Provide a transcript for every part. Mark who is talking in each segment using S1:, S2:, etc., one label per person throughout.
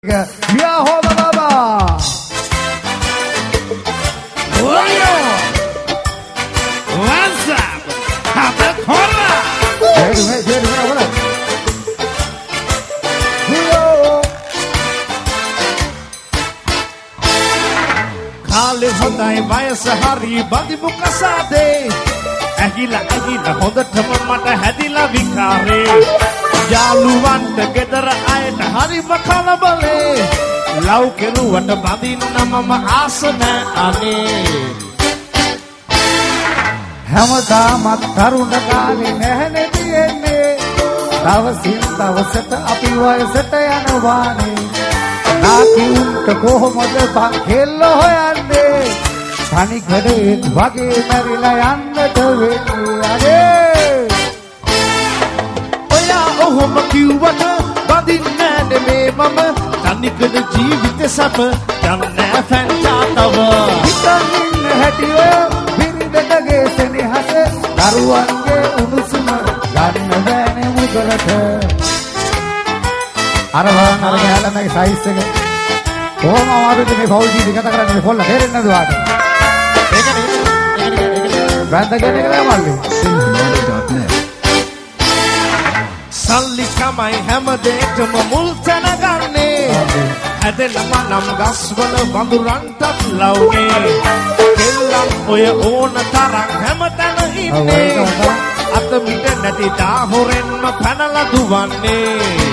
S1: Ya hola baba.
S2: Wayo. What's up? Apa hola?
S1: Jadi hola. Yo.
S2: Kale hondai වයස hari බඳි මුකසාදේ. ඇහිලා හොඳටම මට හැදිලා විකාරේ. යාළුවන්ට ගෙදර අයට හරිම කලබලේ. ලව් කෙරුවට බඳින්න මම ආස නෑ අනේ.
S1: හැමදාමත් තරුණ කාලේ නැහැනේ තියෙන්නේ. දවසින් දවසට අපි වයසට යනවානේ. නාකියුන්ට කොහොමද බං කෙල්ල හොයන්නේ? තනිකඩේ වගේ මැරිලා යන්නට වෙන්නේ අනේ.
S2: ඔයා ඔහොම කිව්වට බඳින්නේ නෙමේ මම. තනිකඩ ජීවිත සැප යන්නේ ෆැන්ටා තව.
S1: හිතන්න හැටිව බිරිඳගේ සෙනෙහස දරුවන්ගේ උණුසුම ගන්න බෑනේ මුදලට. අර බලන්න අර ගෑලමගේ සයිස් එක කොහොම ආවද මේ පෞල් ජීවිත ගත කරන්නේ මේ පොල්ල තේරෙන්නේ නැද්ද වාට? බැඳගෙන එක තමයි
S2: සල්ලි කමයි හැමදේටම මුල් තැන ගන්නේ. හැදෙනම නම් ගස්වල වඳුරන්ටත් ලව්නේ. කෙල්ලන් ඔය ඕන තරම් හැමතැන ඉන්නේ. අත මිට නැති දාහොරෙන්ම පැනලා දුවන්නේ.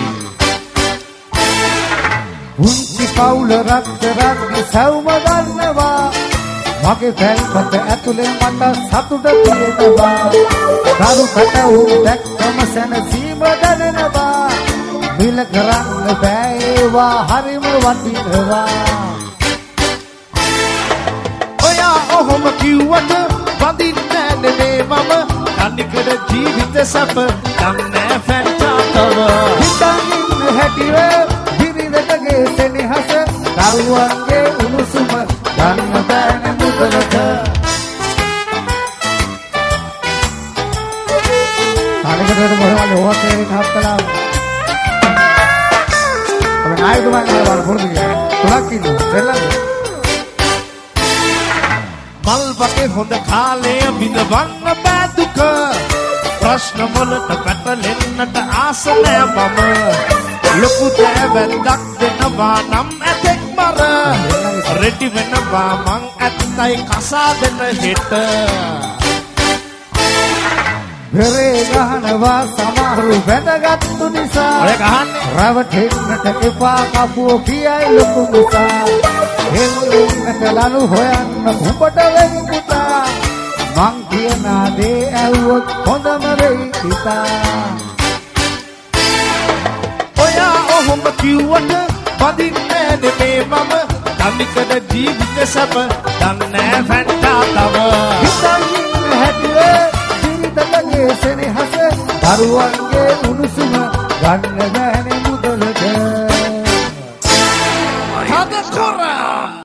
S1: උන්චි පවුල රත්තරන්ගේ සවුම ගන්නවා. මගේ පැල්පත ඇතුලේ මට සතුට තියෙනවා. දරුකට උන් දැක්කම සැනසීම දැනෙනවා. මිල කරන්න බෑ ඒවා හරිම වටිනවා.
S2: ඔයා ඔහොම කිව්වට බඳින්නේ නෙමේ මම. තනිකඩ ජීවිත සැප යන්නේ ෆැන්ටා තව.
S1: හිතන්න හැටිව බිරිඳගේ සෙනෙහස දරුවන්ගේ උණුසුම ගන්න බෑනේ මුදලට. තනිකඩට මොනවද ඕවා තේරෙන්නේ හත්කලා. ඔබ නායකතුමා වල පොරොන්දු තුනක් ඉන්නවා දෙල්ලන්නේ.
S2: මල් වගේ හොඳ කාලය විඳවන්න බෑ දුක. ප්‍රශ්න වලට පැටලෙන්නට ආස නෑ මම. ලොකු දෑවැද්දක් දෙනවා නම් ඇතෙක් මර. රෙඩි වෙනවා මං ඇත්තයි කසා දෙන හෙට.
S1: බෙරේ ගහනවා සමහරු බැඳගත්තු නිසා.
S2: ඔය ගහන්නේ
S1: රවටෙන්නට එපා කපුව කියයි ලොකු මුසා. හෙල්ලුන්නට ලනු හොයන්න උඹට වෙයි පුතා. මං කියන දේ ඇහුවොත් හොඳම වෙයි හිතා.
S2: ඔයා ඔහොම කිව්වට බඳින්නේ නෙමේ මම. තනිකඩ ජීවිත සැප දන්නේ ෆැන්ටා තව.
S1: හිතන්න හැටිව බිරිඳගේ සෙනෙහස දරුවන්ගේ උණුසුම ගන්න බෑනේ